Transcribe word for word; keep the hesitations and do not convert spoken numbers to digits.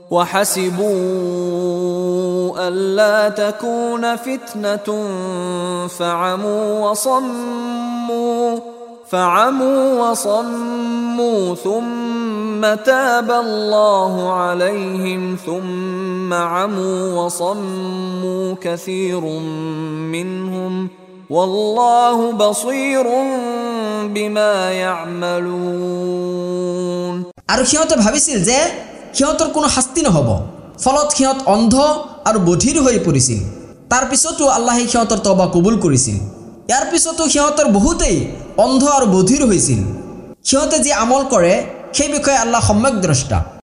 وحسبوا ألا تكون فتنة فعموا وصموا فعموا وصموا ثم تاب الله عليهم ثم عموا وصموا كثير منهم والله بصير بما يعملون আর সিহঁতে ভাবিছিল যে সিহঁতৰ কোনো শাস্তি নহব ফলত সিহঁত অন্ধ আৰু বধিৰ হৈ পৰিছিল তাৰ পিছতো আল্লাহে সিহঁতৰ তওবা কবুল কৰিছিল ইয়াৰ পিছতো সিহঁতৰ বহুতেই অন্ধ আৰু বধিৰ হৈছিল সিহঁতে যে আমল কৰে সেই বিষয়ে আল্লাহ সম্যক দ্ৰষ্টা